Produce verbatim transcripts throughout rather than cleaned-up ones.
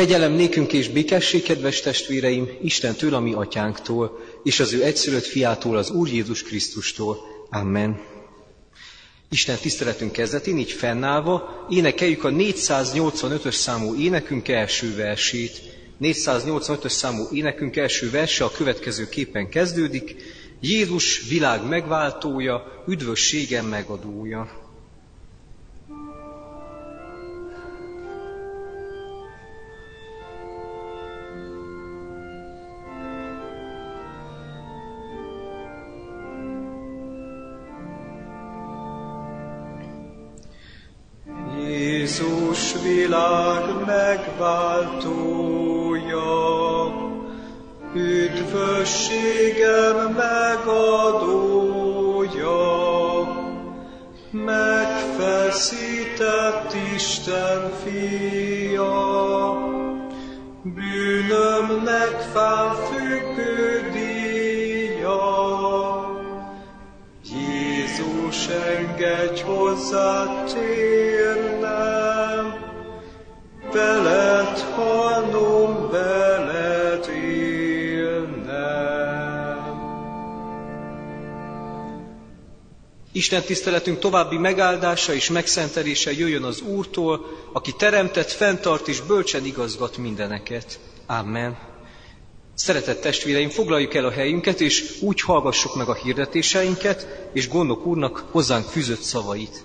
Kegyelem nékünk és békesség, kedves testvéreim, Istentől, a mi atyánktól, és az ő egyszülött fiától, az Úr Jézus Krisztustól. Amen. Isten tiszteletünk kezdetén így fennállva énekeljük a négyszáznyolcvanötös számú énekünk első versét. négyszáznyolcvanötös számú énekünk első verse a következő képen kezdődik. Jézus világ megváltója, üdvösségem megadója. Jézus világ megváltója, üdvösségem megadója, megfeszített Isten fia, bűnömnek fánfüggő díja. Jézus, engedj hozzá térnem, veled halnom, veled élnem. Isten tiszteletünk további megáldása és megszentelése jöjjön az Úrtól, aki teremtett, fenntart és bölcsen igazgat mindeneket. Amen. Szeretett testvéreim, foglaljuk el a helyünket, és úgy hallgassuk meg a hirdetéseinket, és Gondok úrnak hozzánk fűzött szavait.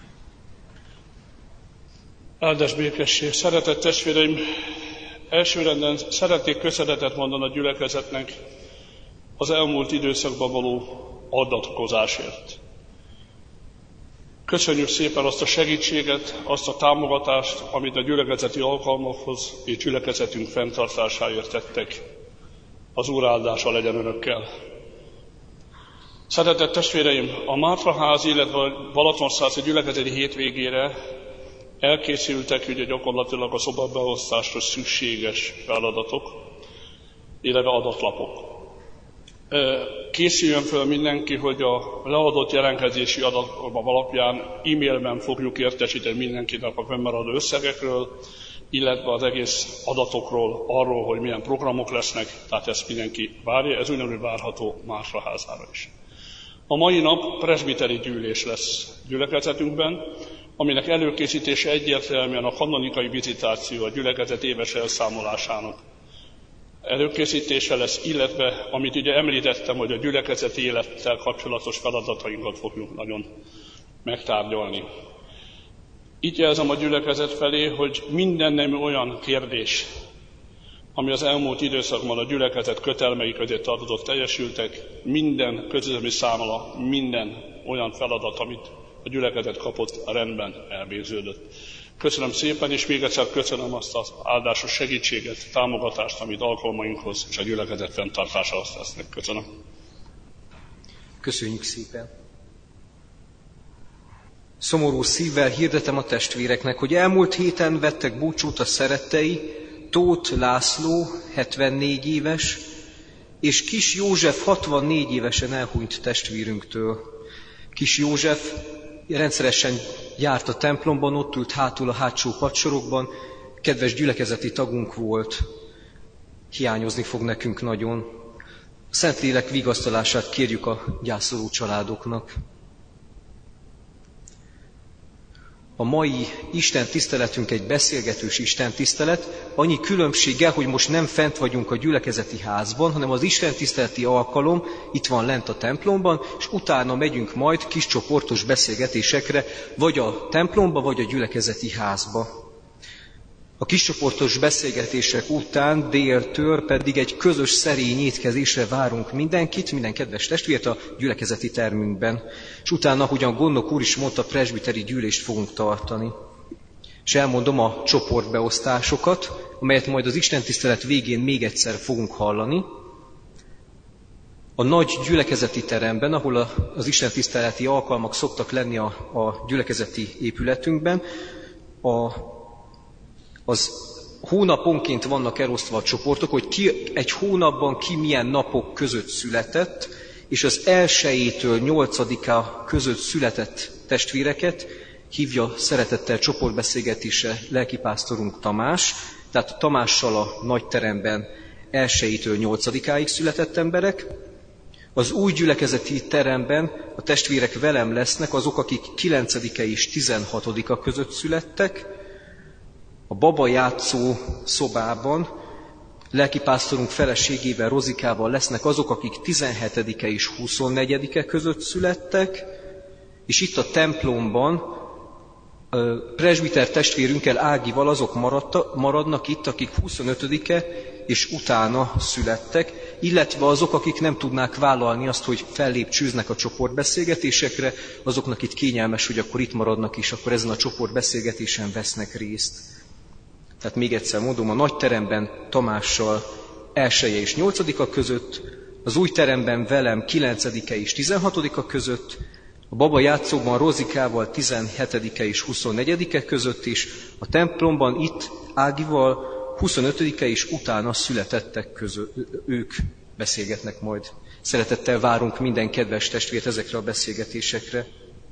Áldás békesség! Szeretett testvéreim, elsőrenden szeretnék köszönetet mondani a gyülekezetnek az elmúlt időszakban való adatkozásért. Köszönjük szépen azt a segítséget, azt a támogatást, amit a gyülekezeti alkalmakhoz és gyülekezetünk fenntartásáért tettek. Az Úr áldása legyen önökkel. Szeretett testvéreim, a Mátraház, illetve a Balatonszászi gyülekezeti hétvégére elkészültek ugye gyakorlatilag a szobabeosztáshoz szükséges feladatok, illetve adatlapok. Készüljön föl mindenki, hogy a leadott jelentkezési adatok alapján e-mailben fogjuk értesíteni mindenkinek a fennmaradó összegekről, illetve az egész adatokról, arról, hogy milyen programok lesznek, tehát ezt mindenki várja, ez ugyanúgy várható Mátraházára is. A mai nap presbiteri gyűlés lesz gyülekezetünkben, aminek előkészítése egyértelműen a kanonikai vizitáció, a gyülekezet éves elszámolásának előkészítése lesz, illetve, amit ugye említettem, hogy a gyülekezeti élettel kapcsolatos feladatainkat fogjuk nagyon megtárgyalni. Így jelzem a gyülekezet felé, hogy minden nemű olyan kérdés, ami az elmúlt időszakban a gyülekezet kötelmei közé tartozott, teljesültek, minden közösségi számla, minden olyan feladat, amit a gyülekezet kapott, rendben elvégződött. Köszönöm szépen, és még egyszer köszönöm azt az áldásos segítséget, támogatást, amit alkalmainkhoz és a gyülekezet fenntartásához tesznek. Köszönöm. Köszönjük szépen. Szomorú szívvel hirdetem a testvéreknek, hogy elmúlt héten vettek búcsút a szerettei, Tóth László, hetvennégy éves, és Kis József, hatvannégy évesen elhunyt testvérünktől. Kis József rendszeresen járt a templomban, ott ült hátul a hátsó padsorokban, kedves gyülekezeti tagunk volt, hiányozni fog nekünk nagyon. A Szentlélek vigasztalását kérjük a gyászoló családoknak. A mai Isten tiszteletünk egy beszélgetős Isten tisztelet, annyi különbséggel, hogy most nem fent vagyunk a gyülekezeti házban, hanem az Isten tiszteleti alkalom itt van lent a templomban, és utána megyünk majd kis csoportos beszélgetésekre, vagy a templomba, vagy a gyülekezeti házba. A kiscsoportos beszélgetések után déltől pedig egy közös szerény étkezésre várunk mindenkit, minden kedves testvért a gyülekezeti termünkben. És utána, ahogyan Gondok úr is mondta, presbiteri gyűlést fogunk tartani. És elmondom a csoportbeosztásokat, amelyet majd az istentisztelet végén még egyszer fogunk hallani. A nagy gyülekezeti teremben, ahol az istentiszteleti alkalmak szoktak lenni a, a gyülekezeti épületünkben, a az hónaponként vannak elosztva a csoportok, hogy ki egy hónapban ki milyen napok között született, és az elsejétől nyolcadiká között született testvéreket hívja szeretettel csoportbeszélgetésre lelkipásztorunk Tamás, tehát Tamással a nagyteremben elsejétől nyolcadikáig született emberek. Az új gyülekezeti teremben a testvérek velem lesznek azok, akik kilencedike és tizenhatodika között születtek. A baba játszó szobában lelkipásztorunk feleségével, Rozikával lesznek azok, akik tizenhetedike és huszonnegyedike között születtek, és itt a templomban presbiter testvérünkkel, Ágival azok maradta, maradnak itt, akik huszonötödike és utána születtek, illetve azok, akik nem tudnák vállalni azt, hogy fellépcsőznek a csoportbeszélgetésekre, azoknak itt kényelmes, hogy akkor itt maradnak, és akkor ezen a csoportbeszélgetésen vesznek részt. Tehát még egyszer mondom, a nagy teremben Tamással elseje és nyolcadika között, az új teremben velem kilencedike és tizenhatodika között, a baba játszóban Rozikával tizenhetedike és huszonnegyedike között is, a templomban itt Ágival huszonötödike és utána születettek között, ők beszélgetnek majd. Szeretettel várunk minden kedves testvért ezekre a beszélgetésekre.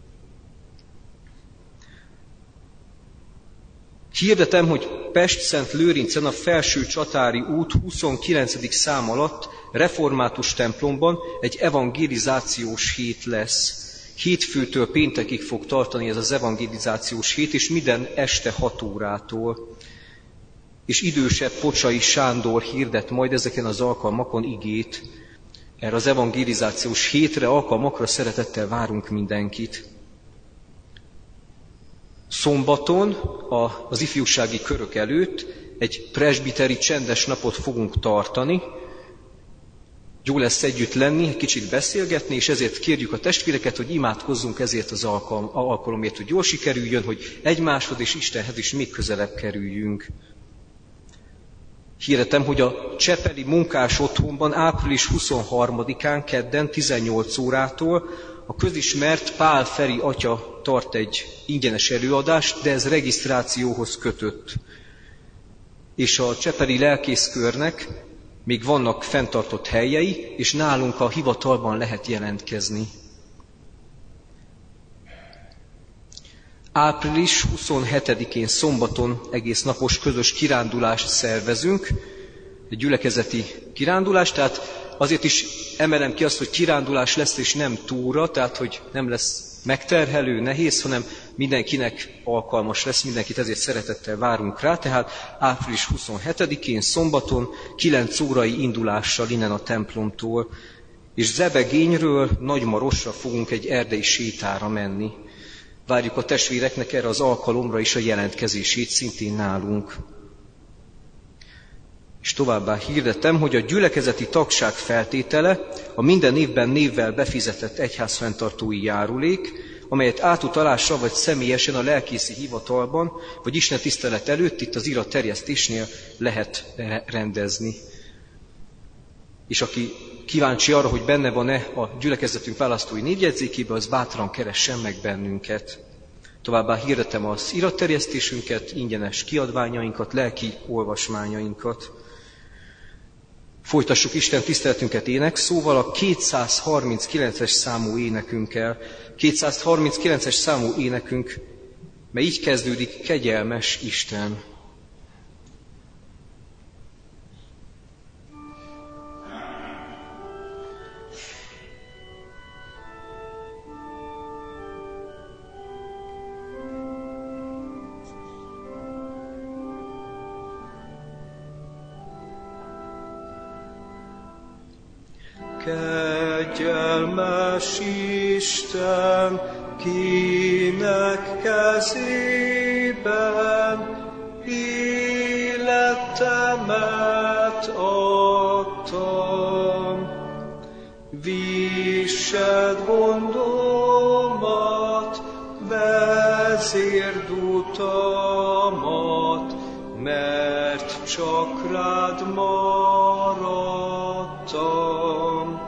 Hirdetem, hogy Pest-Szent-Lőrincen a Felső Csatári út huszonkilencedik szám alatt református templomban egy evangelizációs hét lesz. Hétfőtől péntekig fog tartani ez az evangelizációs hét, és minden este hat órától. És idősebb Pocsai Sándor hirdet majd ezeken az alkalmakon igét. Erre az evangelizációs hétre, alkalmakra szeretettel várunk mindenkit. Szombaton az ifjúsági körök előtt egy presbiteri csendes napot fogunk tartani. Jó lesz együtt lenni, egy kicsit beszélgetni, és ezért kérjük a testvéreket, hogy imádkozzunk ezért az alkalom, alkalomért, hogy jól sikerüljön, hogy egymáshoz és Istenhez is még közelebb kerüljünk. Hirdetem, hogy a Csepeli Munkás Otthonban április huszonharmadikán kedden tizennyolc órától a közismert Pál Feri atya tart egy ingyenes előadást, de ez regisztrációhoz kötött. És a csepeli lelkészkörnek még vannak fenntartott helyei, és nálunk a hivatalban lehet jelentkezni. április huszonhetedikén szombaton egész napos közös kirándulást szervezünk, egy gyülekezeti kirándulás, tehát azért is emelem ki azt, hogy kirándulás lesz és nem túra, tehát hogy nem lesz megterhelő, nehéz, hanem mindenkinek alkalmas lesz, mindenkit ezért szeretettel várunk rá, tehát április huszonhetedikén szombaton kilenc órai indulással innen a templomtól, és Zebegényről Nagymarosra fogunk egy erdei sétára menni. Várjuk a testvéreknek erre az alkalomra is a jelentkezését szintén nálunk. És továbbá hirdetem, hogy a gyülekezeti tagság feltétele a minden évben névvel befizetett egyházfenntartói járulék, amelyet átutalással vagy személyesen a lelkészi hivatalban, vagy istentisztelet előtt itt az irat terjesztésnél lehet rendezni. És aki kíváncsi arra, hogy benne van-e a gyülekezetünk választói névjegyzékében, az bátran keressen meg bennünket. Továbbá hirdetem az iratterjesztésünket, ingyenes kiadványainkat, lelki olvasmányainkat. Folytassuk Isten tiszteletünket énekszóval, a kétszázharminckilences számú énekünkkel. kétszázharminckilences számú énekünk, mely így kezdődik: Kegyelmes Isten. Kegyelmes Isten, kinek kezében életemet adtam. Viseld gondomat, vezérd utamat, mert csak rád maradtam.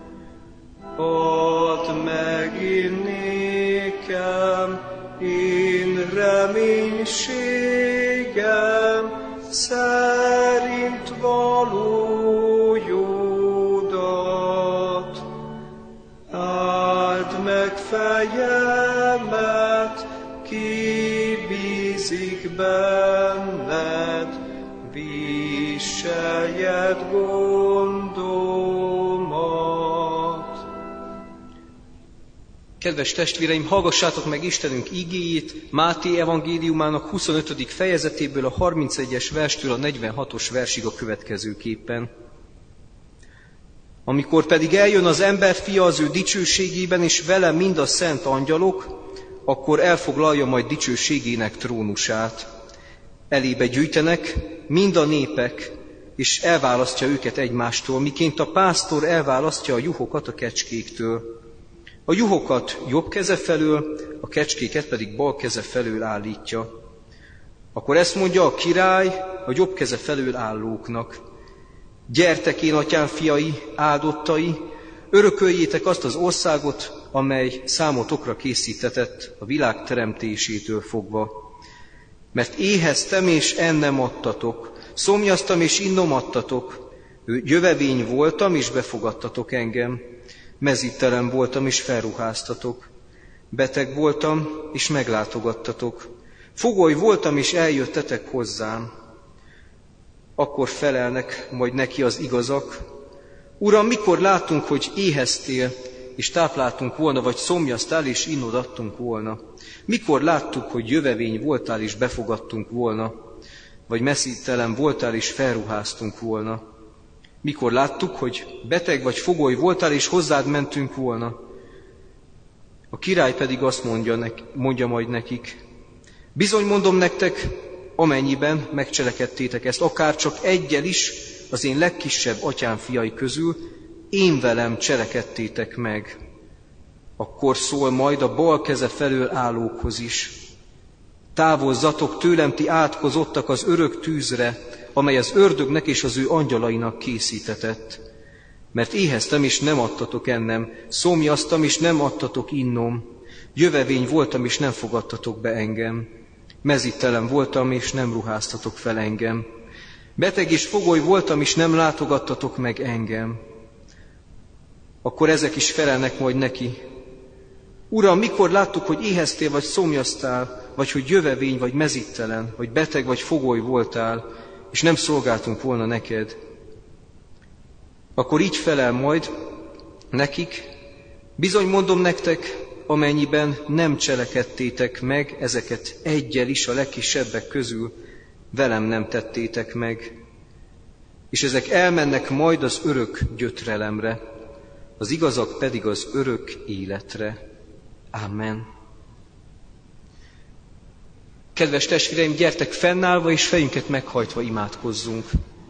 Add meg én nékem, én reménységem szerint való jódat. Áld meg fejemet, ki bízik benned, helyed gondomat. Kedves testvéreim, hallgassátok meg Istenünk igéjét Máté evangéliumának huszonötödik fejezetéből a harmincegyes verstől a negyvenhatos versig a következőképpen. Amikor pedig eljön az emberfia az ő dicsőségében, és vele mind a szent angyalok, akkor elfoglalja majd dicsőségének trónusát. Elébe gyűjtenek mind a népek, és elválasztja őket egymástól, miként a pásztor elválasztja a juhokat a kecskéktől. A juhokat jobb keze felől, a kecskéket pedig bal keze felől állítja. Akkor ezt mondja a király a jobb keze felől állóknak: gyertek, én atyám fiai, áldottai, örököljétek azt az országot, amely számotokra készítetett a világ teremtésétől fogva. Mert éheztem, és ennem adtatok, szomjaztam, és innom adtatok, jövevény voltam, és befogadtatok engem, mezítelen voltam, és felruháztatok, beteg voltam, és meglátogattatok, fogoly voltam, és eljöttetek hozzám. Akkor felelnek majd neki az igazak: Uram, mikor látunk, hogy éheztél, és tápláltunk volna, vagy szomjaztál, és innod adtunk volna? Mikor láttuk, hogy jövevény voltál, és befogadtunk volna, vagy messzítelen voltál, és felruháztunk volna? Mikor láttuk, hogy beteg vagy fogoly voltál, és hozzád mentünk volna? A király pedig azt mondja, nek, mondja majd nekik: bizony mondom nektek, amennyiben megcselekedtétek ezt, akár csak eggyel is, az én legkisebb atyám fiai közül, én velem cselekedtétek meg. Akkor szól majd a bal keze felől állókhoz is: távozzatok tőlem, ti átkozottak az örök tűzre, amely az ördögnek és az ő angyalainak készítetett. Mert éheztem, és nem adtatok ennem, szomjaztam, és nem adtatok innom, jövevény voltam, és nem fogadtatok be engem, mezítelen voltam, és nem ruháztatok fel engem, beteg és fogoly voltam, és nem látogattatok meg engem. Akkor ezek is felelnek majd neki: Uram, mikor láttuk, hogy éheztél, vagy szomjaztál, vagy hogy jövevény, vagy mezítelen, vagy beteg, vagy fogoly voltál, és nem szolgáltunk volna neked? Akkor így felel majd nekik: bizony mondom nektek, amennyiben nem cselekedtétek meg ezeket eggyel is a legkisebbek közül, velem nem tettétek meg. És ezek elmennek majd az örök gyötrelemre, az igazak pedig az örök életre. Amen. Kedves testvéreim, gyertek fennállva és fejünket meghajtva imádkozzunk.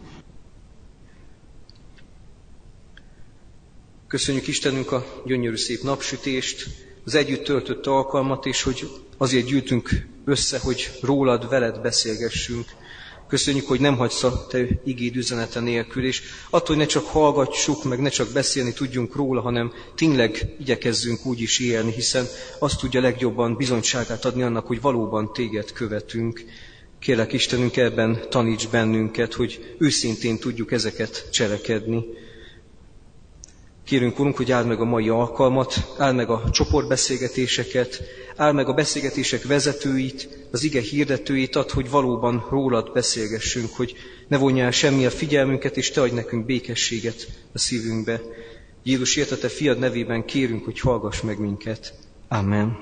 Köszönjük Istenünk a gyönyörű szép napsütést, az együtt töltött alkalmat, és hogy azért gyűltünk össze, hogy rólad, veled beszélgessünk. Köszönjük, hogy nem hagysz a te igéd üzenete nélkül, és attól, hogy ne csak hallgassuk, meg ne csak beszélni tudjunk róla, hanem tényleg igyekezzünk úgy is élni, hiszen azt tudja legjobban bizonyságát adni annak, hogy valóban téged követünk. Kérlek Istenünk, ebben taníts bennünket, hogy őszintén tudjuk ezeket cselekedni. Kérünk, Urunk, hogy áld meg a mai alkalmat, áld meg a csoportbeszélgetéseket, áld meg a beszélgetések vezetőit, az ige hirdetőit, add, hogy valóban rólad beszélgessünk, hogy ne vonjál semmi a figyelmünket, és te adj nekünk békességet a szívünkbe. Jézus értete fiad nevében kérünk, hogy hallgass meg minket. Amen.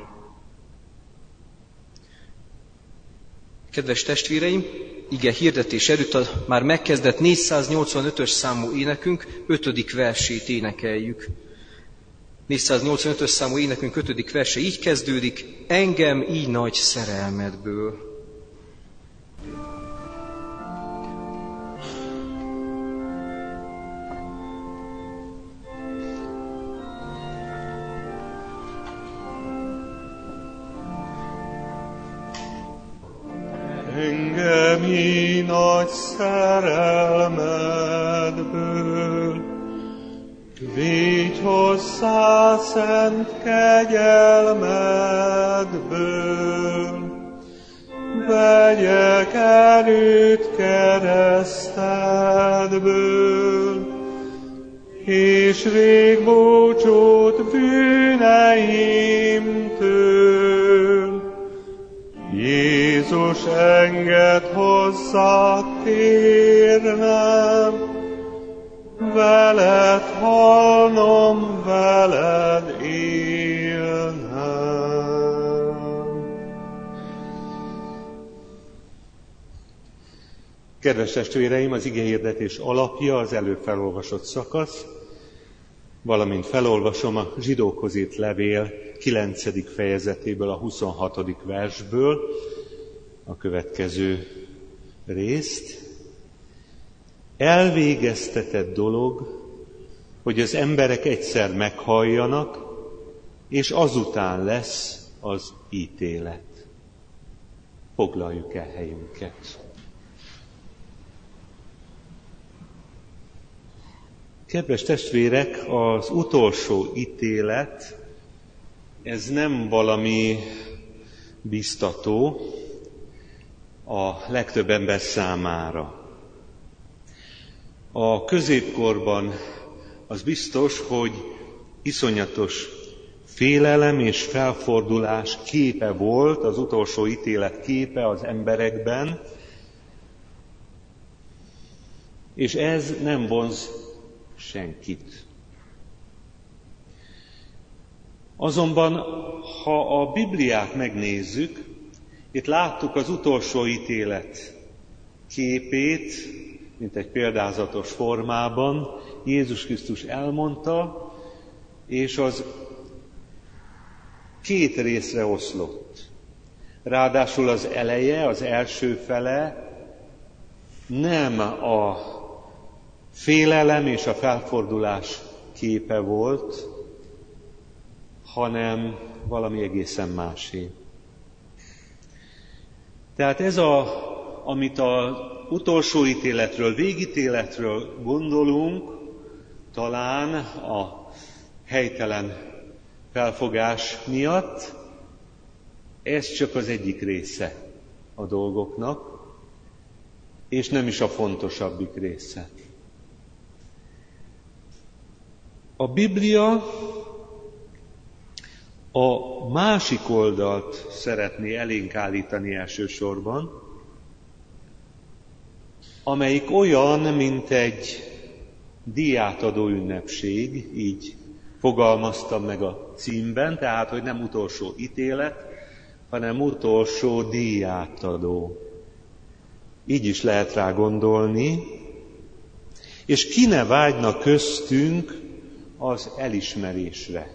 Kedves testvéreim, ige hirdetés előtt a már megkezdett négyszáznyolcvanötös számú énekünk ötödik versét énekeljük. négyszáznyolcvanötös számú énekünk ötödik verse így kezdődik: engem így nagy szerelmedből. Engem így nagy szerelmedből, vigy hozzá szent kegyelmedből, vegyek erőt keresztedből, és rég búcsút bűneimtől. Jézus, engedd hozzá térnem, veled halnom, veled élnem. Kedves testvéreim, az igehirdetés alapja az előbb felolvasott szakasz, valamint felolvasom a Zsidókhoz írt levél kilencedik fejezetéből, a huszonhatodik versből a következő részt. Elvégeztetett dolog, hogy az emberek egyszer meghalljanak, és azután lesz az ítélet. Foglaljuk el helyünket. Kedves testvérek, az utolsó ítélet, ez nem valami biztató a legtöbb ember számára. A középkorban az biztos, hogy iszonyatos félelem és felfordulás képe volt, az utolsó ítélet képe az emberekben, és ez nem vonz senkit. Azonban, ha a Bibliát megnézzük, itt láttuk az utolsó ítélet képét, mint egy példázatos formában, Jézus Krisztus elmondta, és az két részre oszlott. Ráadásul az eleje, az első fele nem a félelem és a felfordulás képe volt, hanem valami egészen másé. Tehát ez, a, amit az utolsó ítéletről, végítéletről gondolunk, talán a helytelen felfogás miatt, ez csak az egyik része a dolgoknak, és nem is a fontosabbik része. A Biblia a másik oldalt szeretné elénk állítani elsősorban, amelyik olyan, mint egy díjátadó ünnepség, így fogalmaztam meg a címben, tehát, hogy nem utolsó ítélet, hanem utolsó díjátadó. Így is lehet rá gondolni, és ki ne vágyna köztünk az elismerésre.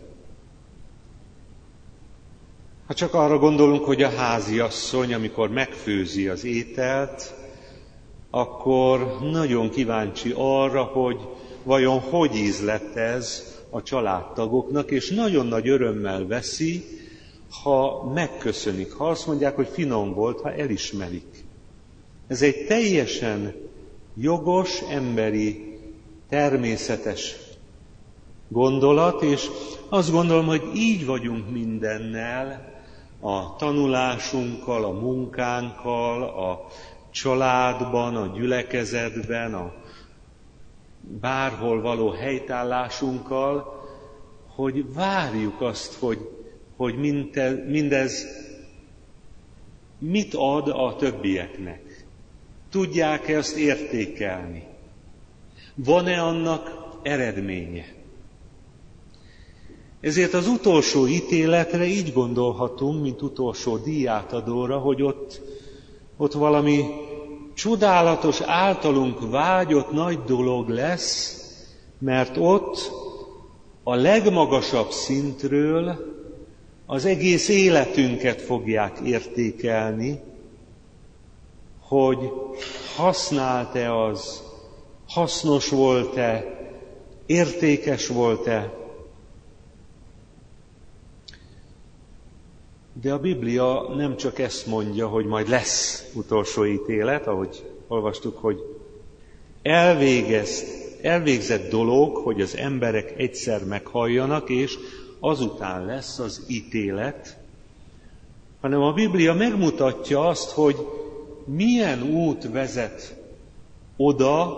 Ha csak arra gondolunk, hogy a háziasszony, amikor megfőzi az ételt, akkor nagyon kíváncsi arra, hogy vajon hogy ízlett ez a családtagoknak, és nagyon nagy örömmel veszi, ha megköszönik, ha azt mondják, hogy finom volt, ha elismerik. Ez egy teljesen jogos, emberi, természetes gondolat, és azt gondolom, hogy így vagyunk mindennel, a tanulásunkkal, a munkánkkal, a családban, a gyülekezetben, a bárhol való helytállásunkkal, hogy várjuk azt, hogy, hogy mindez mit ad a többieknek. Tudják-e ezt értékelni? Van-e annak eredménye? Ezért az utolsó ítéletre így gondolhatunk, mint utolsó díjátadóra, hogy ott, ott valami csodálatos, általunk vágyott nagy dolog lesz, mert ott a legmagasabb szintről az egész életünket fogják értékelni, hogy használt-e az, hasznos volt-e, értékes volt-e. De a Biblia nem csak ezt mondja, hogy majd lesz utolsó ítélet, ahogy olvastuk, hogy elvégez, elvégzett dolog, hogy az emberek egyszer meghalljanak, és azután lesz az ítélet, hanem a Biblia megmutatja azt, hogy milyen út vezet oda,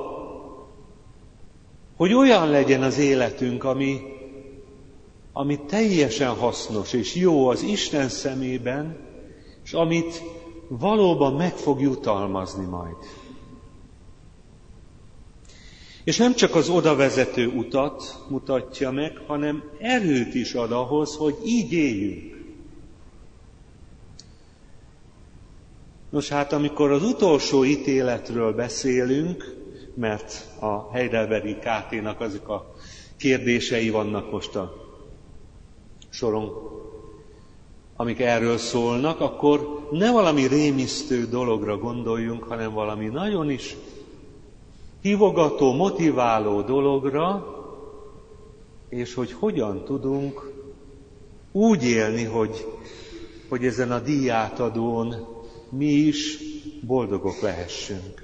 hogy olyan legyen az életünk, ami, ami teljesen hasznos és jó az Isten szemében, és amit valóban meg fog jutalmazni majd. És nem csak az odavezető utat mutatja meg, hanem erőt is ad ahhoz, hogy így éljünk. Nos hát, amikor az utolsó ítéletről beszélünk, mert a Heidelbergi ká té-nak azok a kérdései vannak most a soron, amik erről szólnak, akkor ne valami rémisztő dologra gondoljunk, hanem valami nagyon is hívogató, motiváló dologra, és hogy hogyan tudunk úgy élni, hogy, hogy ezen a díjátadón mi is boldogok lehessünk.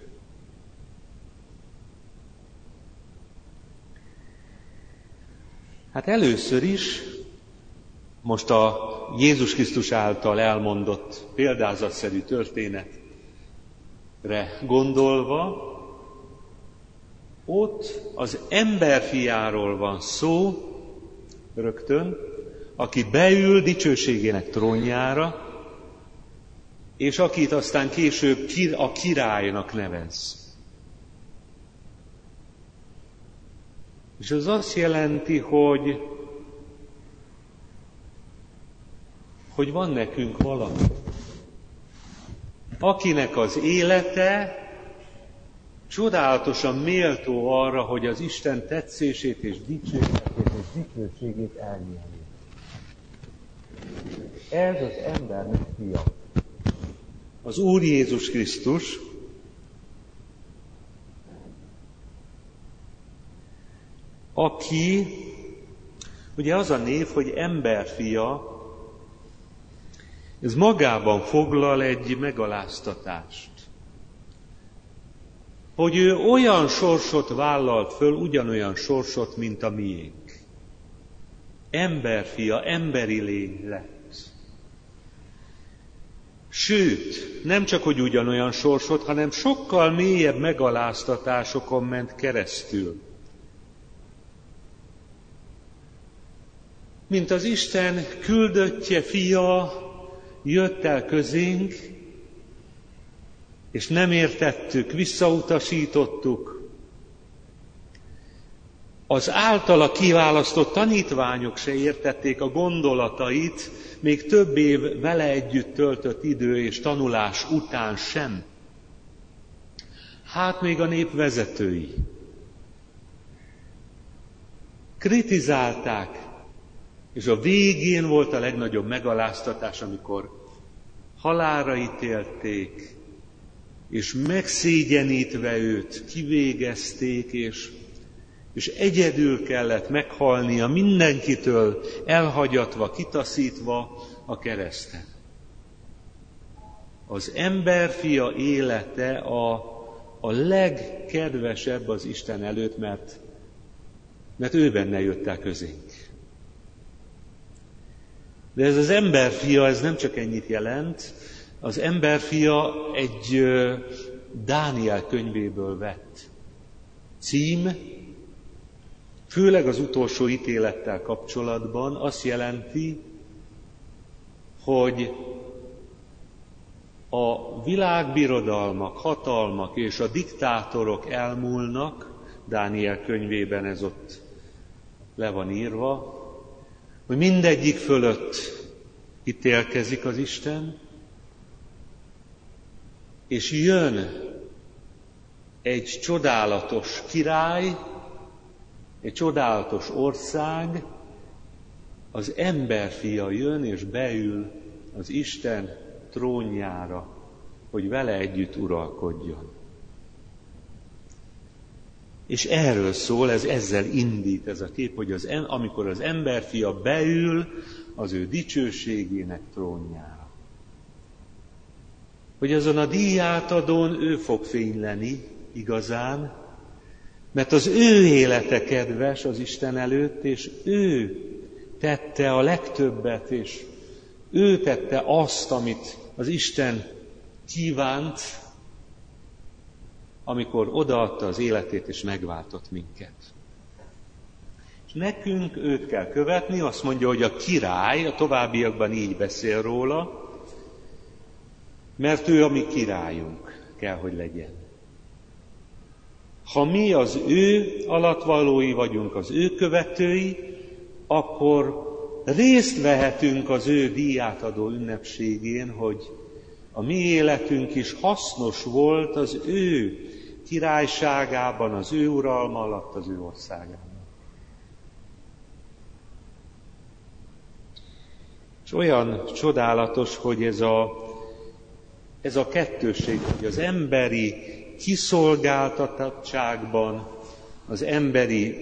Hát először is, most a Jézus Krisztus által elmondott példázatszerű történetre gondolva, ott az emberfiáról van szó rögtön, aki beül dicsőségének trónjára, és akit aztán később a királynak nevez. És az azt jelenti, hogy, hogy van nekünk valaki, akinek az élete csodálatosan méltó arra, hogy az Isten tetszését és dicsőségét és dicsőségét elnyerje. Ez az embernek fia. Az Úr Jézus Krisztus, aki, ugye az a név, hogy emberfia, ez magában foglal egy megaláztatást. Hogy ő olyan sorsot vállalt föl, ugyanolyan sorsot, mint a miénk. Emberfia, emberi lény lett. Sőt, nem csak, hogy ugyanolyan sorsot, hanem sokkal mélyebb megaláztatásokon ment keresztül. Mint az Isten küldöttje, fia, jött el közénk, és nem értettük, visszautasítottuk. Az általa kiválasztott tanítványok se értették a gondolatait, még több év vele együtt töltött idő és tanulás után sem. Hát még a nép vezetői kritizálták, és a végén volt a legnagyobb megaláztatás, amikor halálra ítélték, és megszégyenítve őt kivégezték, és, és egyedül kellett meghalnia, mindenkitől elhagyatva, kitaszítva a kereszten. Az emberfia élete a, a legkedvesebb az Isten előtt, mert, mert ő benne jött el közénk. De ez az emberfia, ez nem csak ennyit jelent, az emberfia egy Dániel könyvéből vett cím, főleg az utolsó ítélettel kapcsolatban azt jelenti, hogy a világbirodalmak, hatalmak és a diktátorok elmúlnak, Dániel könyvében ez ott le van írva, hogy mindegyik fölött ítélkezik az Isten, és jön egy csodálatos király, egy csodálatos ország, az emberfia jön és beül az Isten trónjára, hogy vele együtt uralkodjon. És erről szól, ez ezzel indít ez a kép, hogy az, amikor az emberfia beül az ő dicsőségének trónjára. Hogy azon a díjátadón ő fog fényleni igazán, mert az ő élete kedves az Isten előtt, és ő tette a legtöbbet, és ő tette azt, amit az Isten kívánt, amikor odaadta az életét, és megváltott minket. És nekünk őt kell követni, azt mondja, hogy a király, a továbbiakban így beszél róla, mert ő a mi királyunk kell, hogy legyen. ha mi az ő alattvalói vagyunk, az ő követői, akkor részt vehetünk az ő díjátadó ünnepségén, hogy a mi életünk is hasznos volt az ő királyságában, az ő uralma alatt, az ő országában. És olyan csodálatos, hogy ez a, ez a kettőség, hogy az emberi kiszolgáltatottságban, az emberi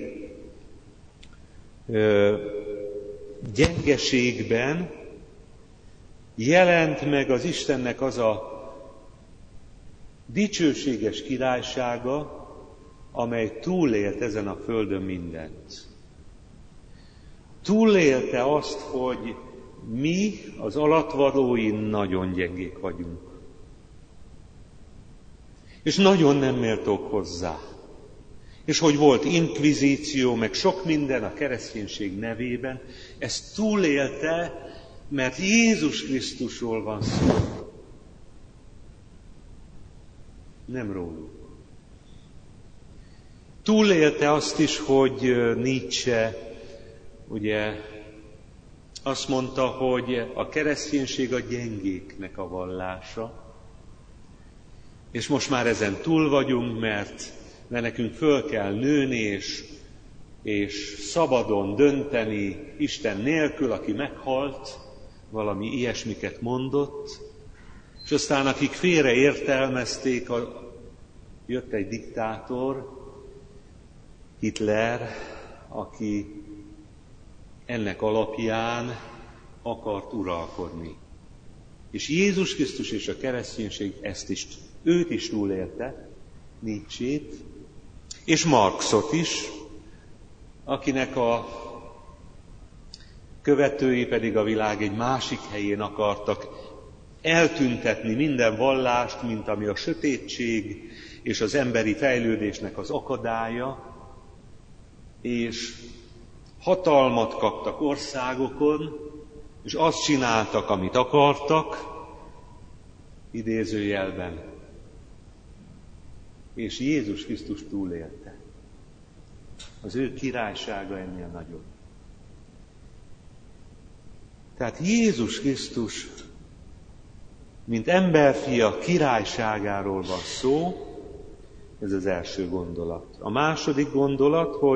ö, gyengeségben jelent meg az Istennek az a dicsőséges királysága, amely túlélt ezen a földön mindent. Túlélte azt, hogy mi, az alattvalói, nagyon gyengék vagyunk. És nagyon nem méltók hozzá. És hogy volt inkvizíció, meg sok minden a kereszténység nevében, ezt túlélte, mert Jézus Krisztusról van szó. Nem róluk. Túlélte azt is, hogy Nietzsche ugye azt mondta, hogy a kereszténység a gyengéknek a vallása, és most már ezen túl vagyunk, mert, mert nekünk föl kell nőni, és, és szabadon dönteni Isten nélkül, aki meghalt, valami ilyesmiket mondott, és aztán akik félre értelmezték, a, jött egy diktátor, Hitler, aki ennek alapján akart uralkodni. És Jézus Krisztus és a kereszténység ezt is, őt is túlélte, Nietzsét, és Marxot is, akinek a követői pedig a világ egy másik helyén akartak eltüntetni minden vallást, mint ami a sötétség és az emberi fejlődésnek az akadálya, és hatalmat kaptak országokon, és azt csináltak, amit akartak, idézőjelben. És Jézus Krisztus túlélte. Az ő királysága ennél nagyobb. Tehát Jézus Krisztus, mint emberfia királyságáról van szó, ez az első gondolat. A második gondolat, hogy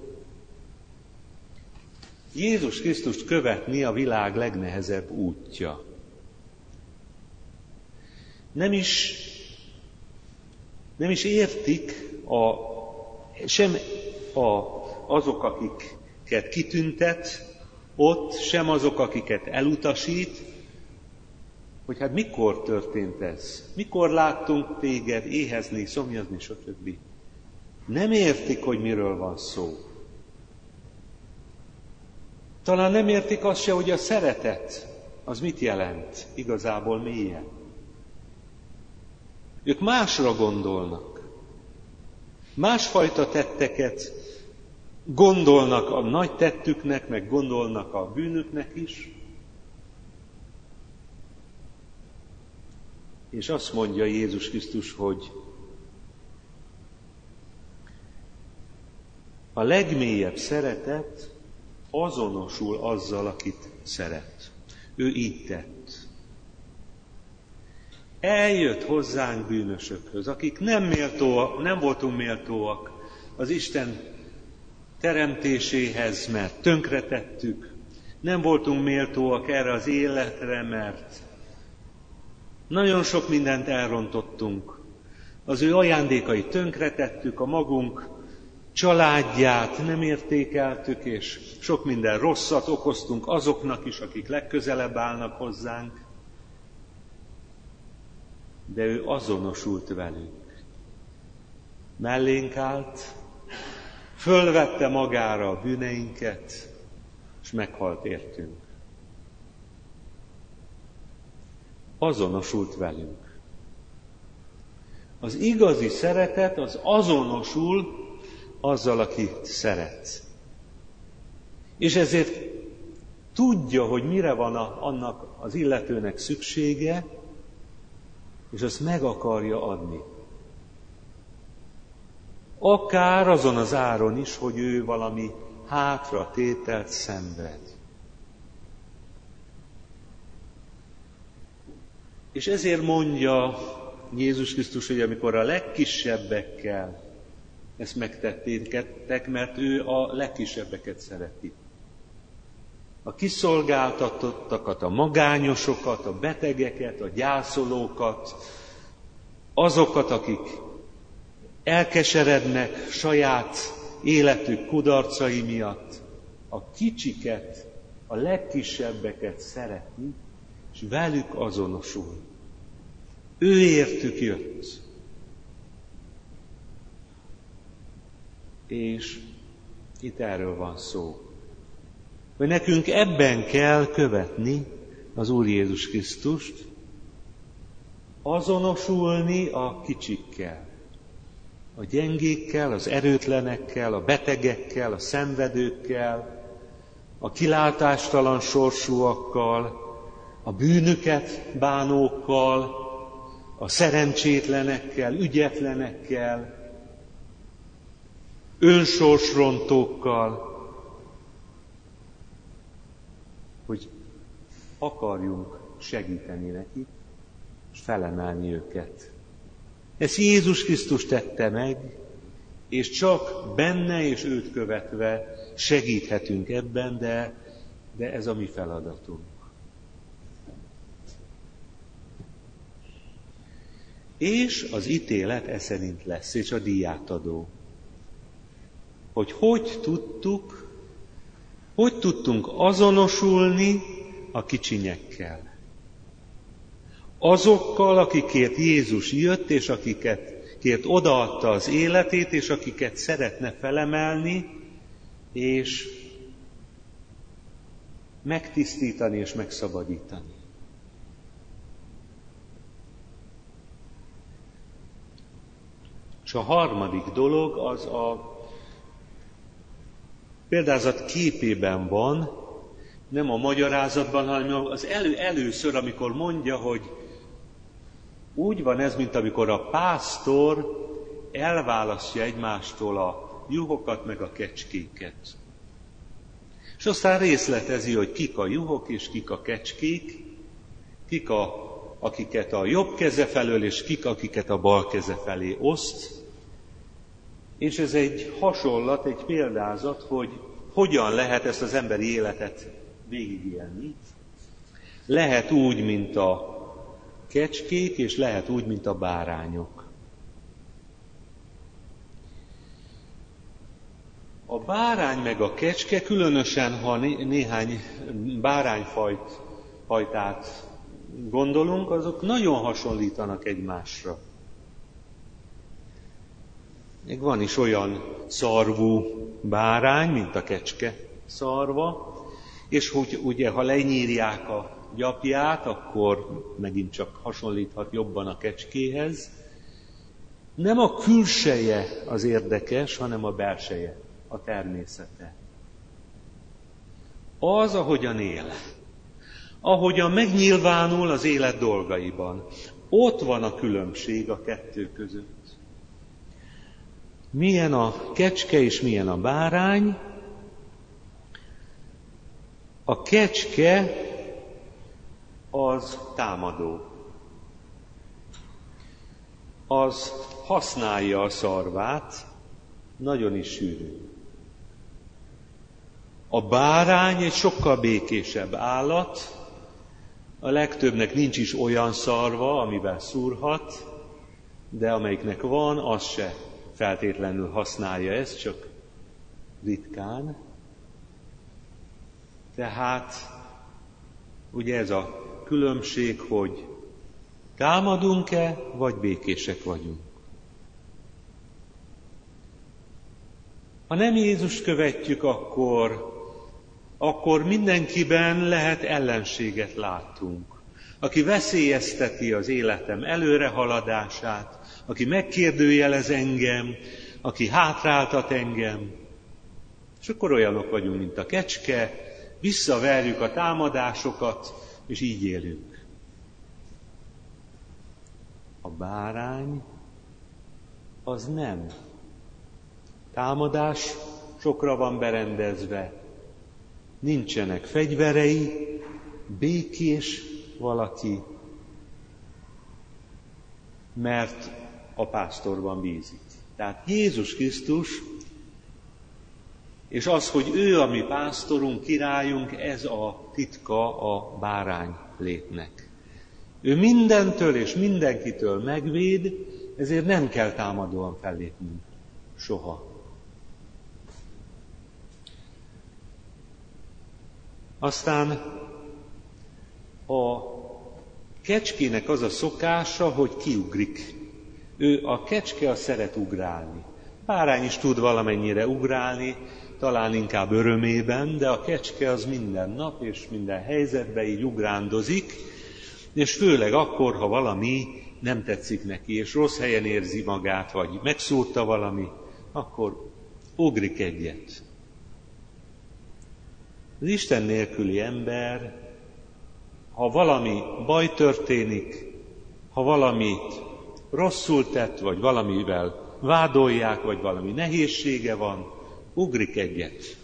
Jézus Krisztust követni a világ legnehezebb útja. Nem is, nem is értik a, sem a, azok, akiket kitüntet ott, sem azok, akiket elutasít, hogy hát mikor történt ez? Mikor láttunk téged éhezni, szomjazni, stb. Nem értik, hogy miről van szó. Talán nem értik azt se, hogy a szeretet az mit jelent igazából mélyen. Ők másra gondolnak. Másfajta tetteket gondolnak a nagy tettüknek, meg gondolnak a bűnüknek is. És azt mondja Jézus Krisztus, hogy a legmélyebb szeretet azonosul azzal, akit szeret. Ő így tett. Eljött hozzánk bűnösökhöz, akik nem, méltóak, nem voltunk méltóak az Isten teremtéséhez, mert tönkretettük. Nem voltunk méltóak erre az életre, mert nagyon sok mindent elrontottunk. Az ő ajándékait tönkretettük, a magunk családját nem értékeltük, és sok minden rosszat okoztunk azoknak is, akik legközelebb állnak hozzánk. De ő azonosult velünk. Mellénk állt, fölvette magára a bűneinket, és meghalt értünk. Azonosult velünk. Az igazi szeretet az azonosul azzal, aki szeret. És ezért tudja, hogy mire van a, annak az illetőnek szüksége, és azt meg akarja adni. akár azon az áron is, hogy ő valami hátra tételt szenved. És ezért mondja Jézus Krisztus, hogy amikor a legkisebbekkel ezt megtettétek, mert ő a legkisebbeket szereti. A kiszolgáltatottakat, a magányosokat, a betegeket, a gyászolókat, azokat, akik elkeserednek saját életük kudarcai miatt, a kicsiket, a legkisebbeket szereti, és velük azonosul. Ő értük jött. És itt erről van szó. Hogy nekünk ebben kell követni az Úr Jézus Krisztust, azonosulni a kicsikkel, a gyengékkel, az erőtlenekkel, a betegekkel, a szenvedőkkel, a kilátástalan sorsúakkal, a bűnüket bánókkal, a szerencsétlenekkel, ügyetlenekkel, önsorsrontókkal, hogy akarjunk segíteni nekik, és felemelni őket. Ezt Jézus Krisztus tette meg, és csak benne és őt követve segíthetünk ebben, de, de ez a mi feladatunk. És az ítélet e szerint lesz, és a díjátadó. Hogy hogy tudtuk, hogy tudtunk azonosulni a kicsinyekkel. Azokkal, akikért Jézus jött, és akiket kért odaadta az életét, és akiket szeretne felemelni, és megtisztítani és megszabadítani. És a harmadik dolog az a példázat képében van, nem a magyarázatban, hanem az elő, először, amikor mondja, hogy úgy van ez, mint amikor a pásztor elválasztja egymástól a juhokat meg a kecskéket. És aztán részletezi, hogy kik a juhok és kik a kecskék, kik a, akiket a jobb keze felől, és kik, akiket a bal keze felé oszt. És ez egy hasonlat, egy példázat, hogy hogyan lehet ezt az emberi életet végigélni. Lehet úgy, mint a kecskék, és lehet úgy, mint a bárányok. A bárány meg a kecske, különösen, ha né- néhány bárányfajtát gondolunk, azok nagyon hasonlítanak egymásra. Még van is olyan szarvú bárány, mint a kecske szarva, és hogy ugye, ha lenyírják a gyapját, akkor megint csak hasonlíthat jobban a kecskéhez. Nem a külseje az érdekes, hanem a belseje, a természete. Az, ahogyan él, ahogyan megnyilvánul az élet dolgaiban. Ott van a különbség a kettő között. Milyen a kecske és milyen a bárány? A kecske az támadó. Az használja a szarvát, nagyon is sűrű. A bárány egy sokkal békésebb állat, a legtöbbnek nincs is olyan szarva, amivel szúrhat, de amelyiknek van, az se feltétlenül használja ezt, csak ritkán. Tehát ugye ez a különbség, hogy támadunk-e, vagy békések vagyunk. Ha nem Jézust követjük, akkor, akkor mindenkiben lehet ellenséget látunk. Aki veszélyezteti az életem előrehaladását, aki megkérdőjelez engem, aki hátráltat engem. És akkor olyanok vagyunk, mint a kecske, visszaverjük a támadásokat, és így élünk. A bárány az nem támadás sokra van berendezve, nincsenek fegyverei, békés valaki, mert a pásztorban bízik. Tehát Jézus Krisztus, és az, hogy ő a mi pásztorunk, királyunk, ez a titka a bárány létnek. Ő mindentől és mindenkitől megvéd, ezért nem kell támadóan fellépnünk. Soha. Aztán a kecskének az a szokása, hogy kiugrik. Ő a kecske, a szeret ugrálni. Bárány is tud valamennyire ugrálni, talán inkább örömében, de a kecske az minden nap és minden helyzetben így ugrándozik, és főleg akkor, ha valami nem tetszik neki, és rossz helyen érzi magát, vagy megszúrta valami, akkor ugrik egyet. Az Isten nélküli ember, ha valami baj történik, ha valamit rosszul tett, vagy valamivel vádolják, vagy valami nehézsége van, ugrik egyet.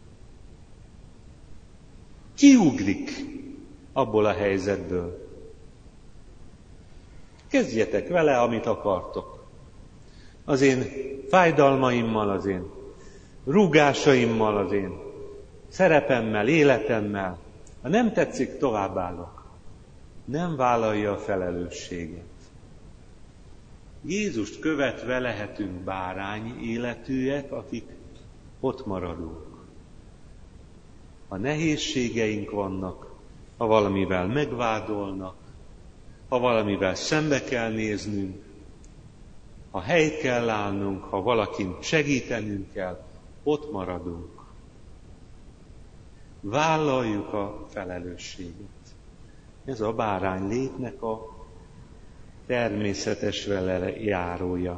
Kiugrik abból a helyzetből. Kezdjetek vele, amit akartok. Az én fájdalmaimmal, az én rúgásaimmal, az én szerepemmel, életemmel. Ha nem tetszik, továbbállok. Nem vállalja a felelősséget. Jézust követve lehetünk bárány életűek, akik ott maradunk. Ha nehézségeink vannak, ha valamivel megvádolnak, ha valamivel szembe kell néznünk, ha helyt kell állnunk, ha valakin segítenünk kell, ott maradunk. Vállaljuk a felelősséget. Ez a bárány létnek a természetes vele járója.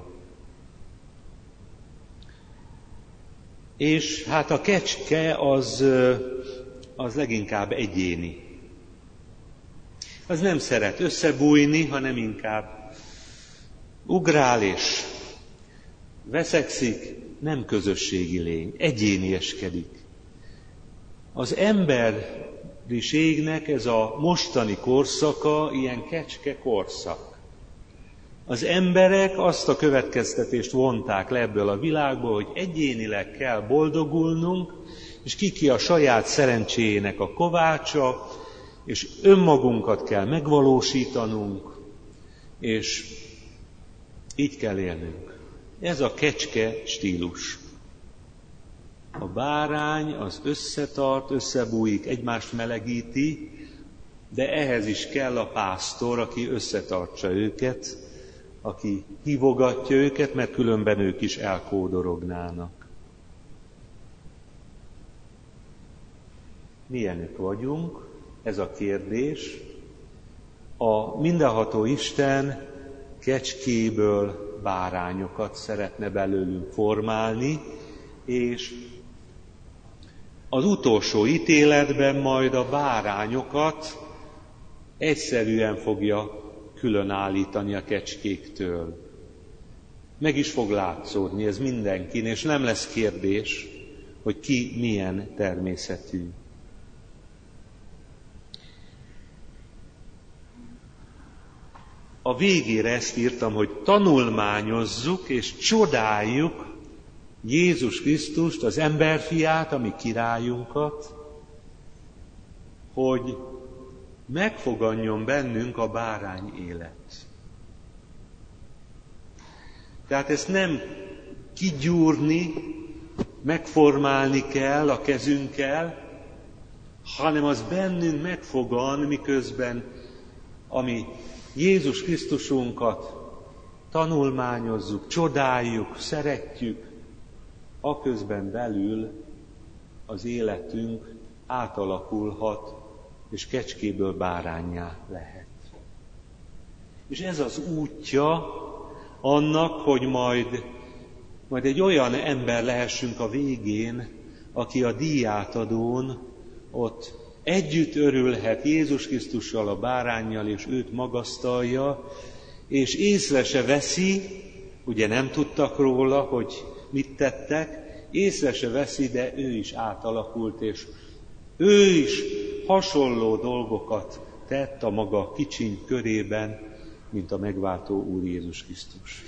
És hát a kecske az, az leginkább egyéni. Az nem szeret összebújni, hanem inkább ugrál és veszekszik, nem közösségi lény, egyénieskedik. Az emberiségnek ez a mostani korszaka ilyen kecske korszak. Az emberek azt a következtetést vonták le ebből a világból, hogy egyénileg kell boldogulnunk, és ki-ki a saját szerencséjének a kovácsa, és önmagunkat kell megvalósítanunk, és így kell élnünk. Ez a kecske stílus. A bárány az összetart, összebújik, egymást melegíti, de ehhez is kell a pásztor, aki összetartsa őket, aki hívogatja őket, mert különben ők is elkódorognának. Milyenek vagyunk? Ez a kérdés. A mindenható Isten kecskéből bárányokat szeretne belőlünk formálni, és az utolsó ítéletben majd a bárányokat egyszerűen fogja külön állítani a kecskéktől. Meg is fog látszódni ez mindenkin, és nem lesz kérdés, hogy ki milyen természetű. A végére ezt írtam, hogy tanulmányozzuk és csodáljuk Jézus Krisztust, az emberfiát, a mi királyunkat, hogy megfoganjon bennünk a bárány élet. Tehát ezt nem kigyúrni, megformálni kell a kezünkkel, hanem az bennünk megfogan, miközben ami Jézus Krisztusunkat tanulmányozzuk, csodáljuk, szeretjük, aközben belül az életünk átalakulhat, és kecskéből báránnyá lehet. És ez az útja annak, hogy majd, majd egy olyan ember lehessünk a végén, aki a díjátadón ott együtt örülhet Jézus Krisztussal, a báránnyal, és őt magasztalja, és észre se veszi, ugye nem tudtak róla, hogy mit tettek, észre se veszi, de ő is átalakult, és ő is hasonló dolgokat tett a maga kicsiny körében, mint a megváltó Úr Jézus Krisztus.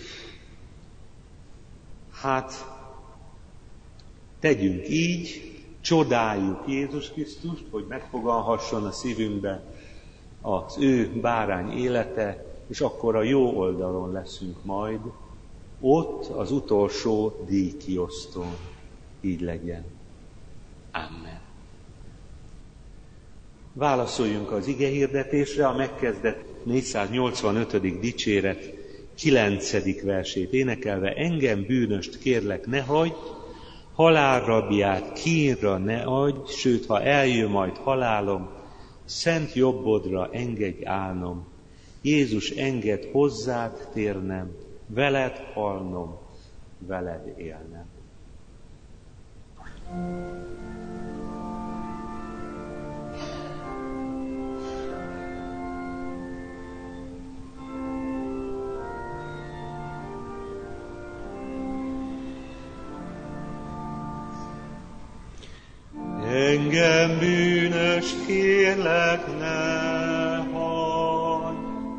Hát, tegyünk így, csodáljuk Jézus Krisztust, hogy megfogalhasson a szívünkbe az ő bárány élete, és akkor a jó oldalon leszünk majd, ott az utolsó díjkiosztón. Így legyen. Amen. Válaszoljunk az igehirdetésre, a megkezdett négyszáznyolcvanötödik dicséret kilencedik versét énekelve: engem bűnöst kérlek, ne hagyd, halálrabját kínra ne adj, sőt, ha eljön majd halálom, szent jobbodra engedj állnom. Jézus, engedd hozzád térnem, veled halnom, veled élnem. Engem bűnös kérlek, ne hagyj,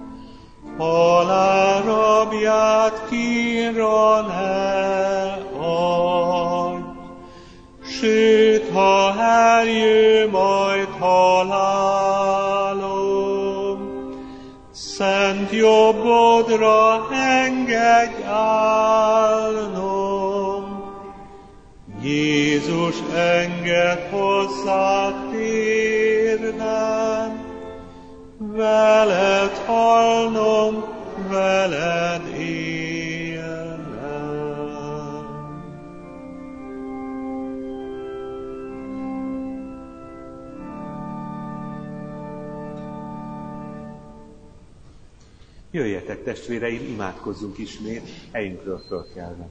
halálrabját kínra ne adj, sőt, ha eljön majd halálom, szent jobbodra engedj állnom. Jézus, engedd hozzád térnem, veled halnom, veled élnem. Jöjjetek, testvéreim, imádkozzunk ismét, helyünkről fölkelve.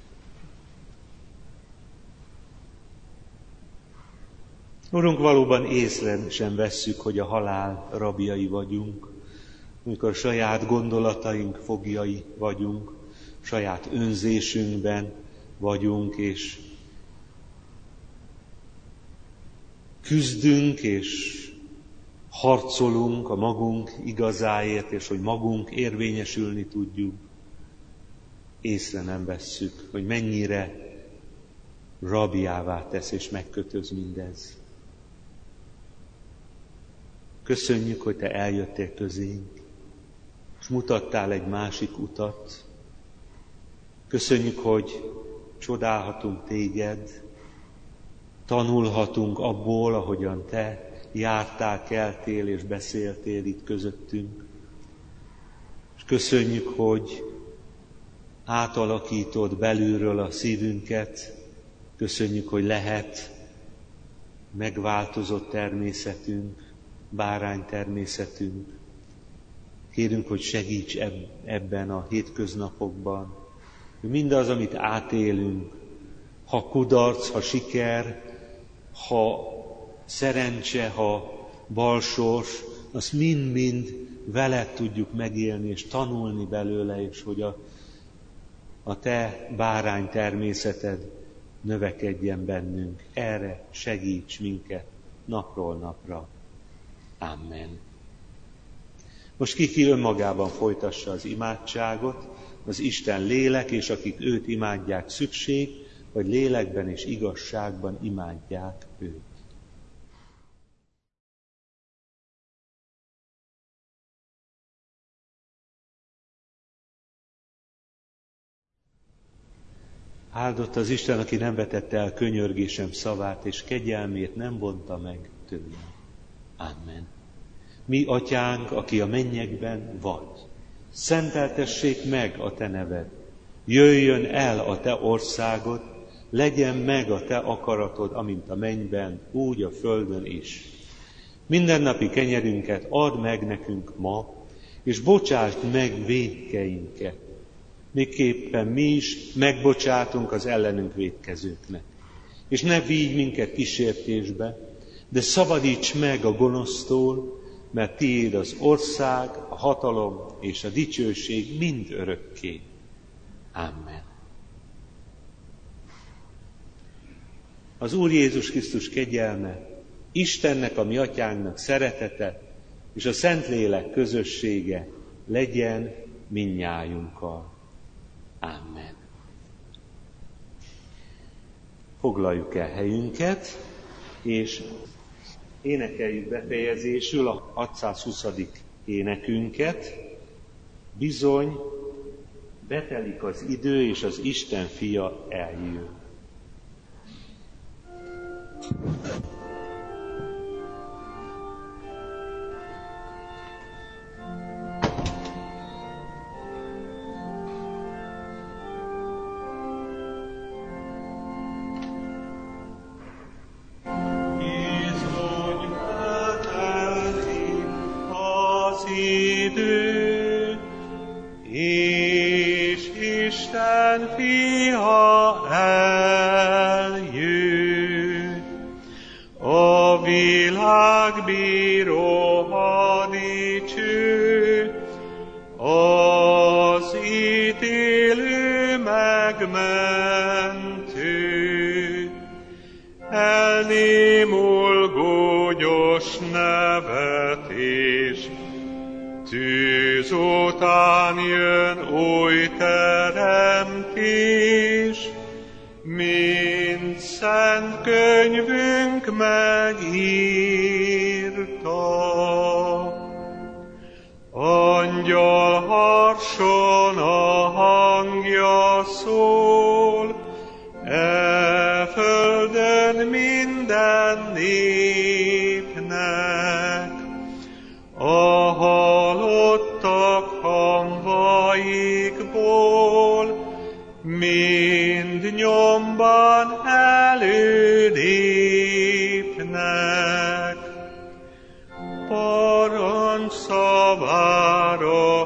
Urunk, valóban észre sem vesszük, hogy a halál rabjai vagyunk, amikor saját gondolataink foglyai vagyunk, saját önzésünkben vagyunk, és küzdünk, és harcolunk a magunk igazáért, és hogy magunk érvényesülni tudjuk. Észre nem vesszük, hogy mennyire rabjává tesz és megkötöz mindez. Köszönjük, hogy Te eljöttél közénk, és mutattál egy másik utat. Köszönjük, hogy csodálhatunk Téged, tanulhatunk abból, ahogyan Te jártál, keltél és beszéltél itt közöttünk. És köszönjük, hogy átalakítod belülről a szívünket. Köszönjük, hogy lehet megváltozott természetünk, bárány természetünk. Kérünk, hogy segíts ebben a hétköznapokban, hogy mindaz, amit átélünk, ha kudarc, ha siker, ha szerencse, ha balsors, azt mind-mind veled tudjuk megélni és tanulni belőle, és hogy a, a Te bárány természeted növekedjen bennünk. Erre segíts minket napról napra. Amen. Most ki, ki önmagában folytassa az imádságot, az Isten lélek, és akik őt imádják, szükség, hogy lélekben és igazságban imádják őt. Áldott az Isten, aki nem vetette el könyörgésem szavát, és kegyelmét nem vonta meg tőlem. Amen. Mi, Atyánk, aki a mennyekben vagy, szenteltessék meg a Te neved, jöjjön el a Te országod, legyen meg a Te akaratod, amint a mennyben, úgy a földön is. Mindennapi kenyerünket add meg nekünk ma, és bocsásd meg vétkeinket, miképpen mi is megbocsátunk az ellenünk vétkezőknek. És ne vigy minket kísértésbe, de szabadíts meg a gonosztól, mert tiéd az ország, a hatalom és a dicsőség mind örökké. Amen. az Úr Jézus Krisztus kegyelme, Istennek, a mi atyánknak szeretete, és a Szentlélek közössége legyen mindnyájunkkal. Amen. Foglaljuk el helyünket, és énekeljük befejezésül a hatszázhuszadik énekünket. Bizony, betelik az idő, és az Isten fia eljön. Tűz után jön új teremtés, mint szent könyvünk megírta. Angyal harson a hangja szól, e földön minden népnek. A halottak hamvaikból mind nyomban előlépnek. Parancsszavára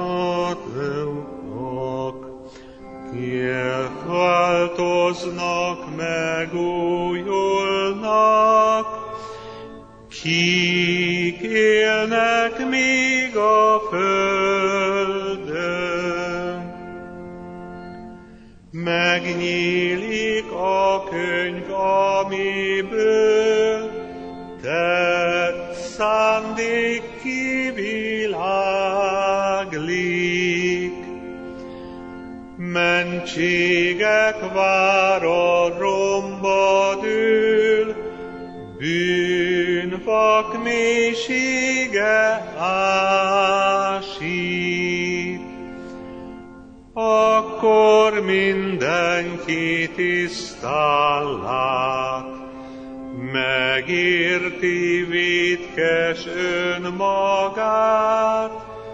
adnak, kiek változnak, megújulnak, kik élnek még a földön. Megnyílik a könyv, amiből tett szándék kiviláglik. Mentségek vára romba dől, bűnvak mélysége ásít. Akkor mindenki tisztán lát, megérti vétkes önmagát,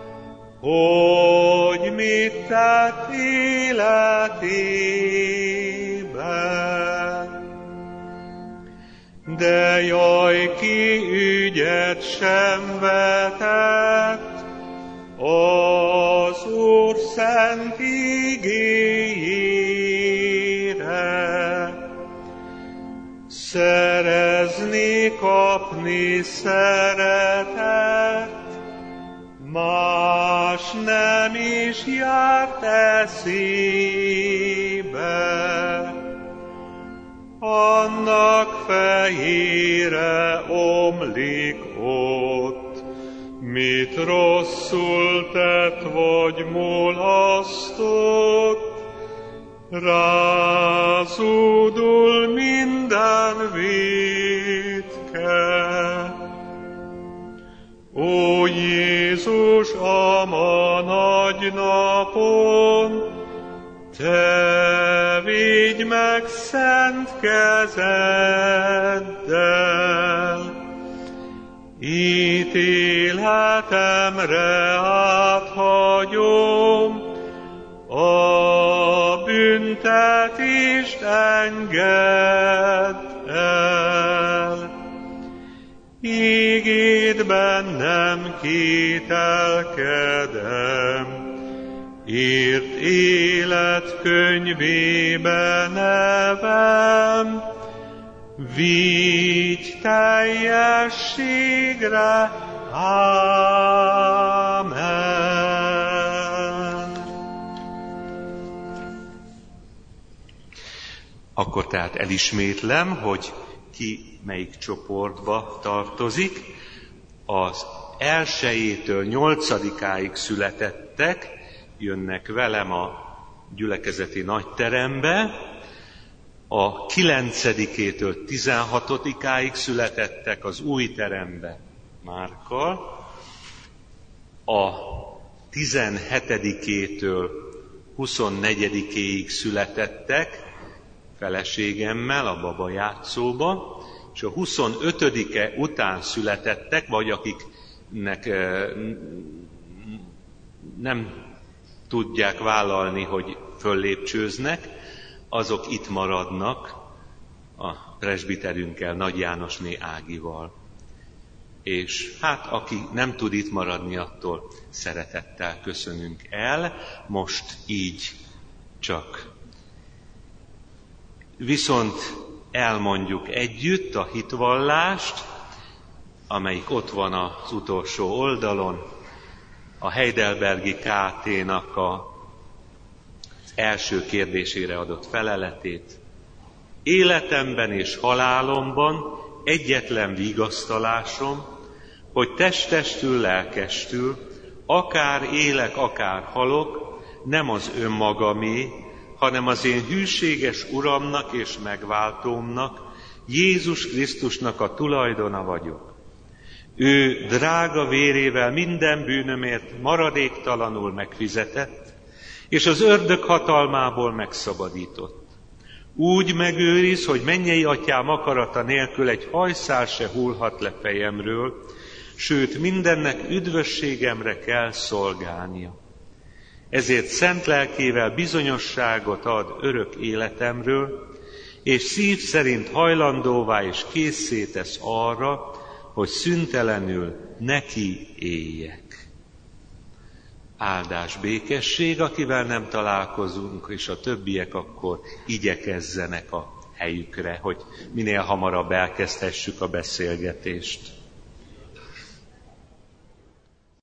hogy mit tett életében. De jaj, ki ügyet sem vetett az Úr szent igéjére. Szerezni, kapni szeretett, más nem is járt eszébe. Annak fejére omlik ott, mit rosszul tett vagy mulasztott, rázúdul minden vétke. Ó Jézus, a ma nagy napon, Te vigy meg szent kezeddel, ítéletemre áthagyom, a büntetést engedd el. Ígédben nem kételkedem, írt élet könyvébe nevem, vigy teljességre, ámen. Akkor tehát elismétlem, hogy ki melyik csoportba tartozik. Az elsejétől nyolcadikáig születettek jönnek velem a gyülekezeti nagyterembe, a kilencedikétől tizenhatodikáig születettek az új terembe Márkkal, a tizenhetedikétől huszonnegyedikéig születettek feleségemmel a baba játszóba, és a huszonötödike után születettek, vagy akiknek nem tudják vállalni, hogy föllépcsőznek, azok itt maradnak a presbiterünkkel, Nagy Jánosné Ágival. És hát, aki nem tud itt maradni, attól szeretettel köszönünk el, most így csak. Viszont elmondjuk együtt a hitvallást, amelyik ott van az utolsó oldalon, a Heidelbergi ká té-nak a első kérdésére adott feleletét. Életemben és halálomban egyetlen vigasztalásom, hogy testestül, lelkestül, akár élek, akár halok, nem az önmagamé, hanem az én hűséges Uramnak és megváltómnak, Jézus Krisztusnak a tulajdona vagyok. Ő drága vérével minden bűnömért maradéktalanul megfizetett, és az ördög hatalmából megszabadított. Úgy megőriz, hogy mennyei atyám akarata nélkül egy hajszál se hullhat le fejemről, sőt mindennek üdvösségemre kell szolgálnia. Ezért szent lelkével bizonyosságot ad örök életemről, és szív szerint hajlandóvá és készé tesz arra, hogy szüntelenül neki éljek. Áldás, békesség, akivel nem találkozunk, és a többiek akkor igyekezzenek a helyükre, hogy minél hamarabb elkezdhessük a beszélgetést.